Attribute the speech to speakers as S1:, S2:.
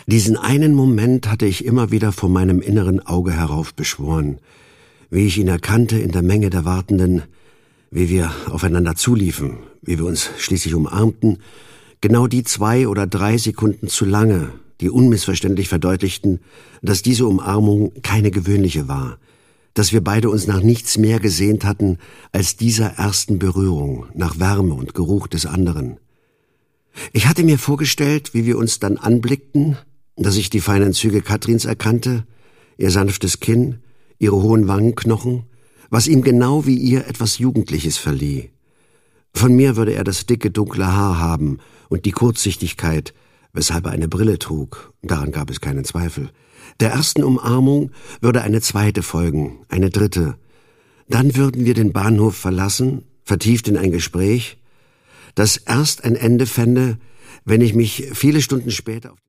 S1: Diesen einen Moment hatte ich immer wieder vor meinem inneren Auge heraufbeschworen, wie ich ihn erkannte in der Menge der Wartenden, wie wir aufeinander zuliefen, wie wir uns schließlich umarmten, genau die 2 oder 3 Sekunden zu lange, die unmissverständlich verdeutlichten, dass diese Umarmung keine gewöhnliche war, dass wir beide uns nach nichts mehr gesehnt hatten als dieser ersten Berührung, nach Wärme und Geruch des anderen. Ich hatte mir vorgestellt, wie wir uns dann anblickten, dass ich die feinen Züge Katrins erkannte, ihr sanftes Kinn, ihre hohen Wangenknochen, was ihm genau wie ihr etwas Jugendliches verlieh. Von mir würde er das dicke, dunkle Haar haben und die Kurzsichtigkeit, weshalb er eine Brille trug, daran gab es keinen Zweifel. Der ersten Umarmung würde eine zweite folgen, eine dritte. Dann würden wir den Bahnhof verlassen, vertieft in ein Gespräch, das erst ein Ende fände, wenn ich mich viele Stunden später auf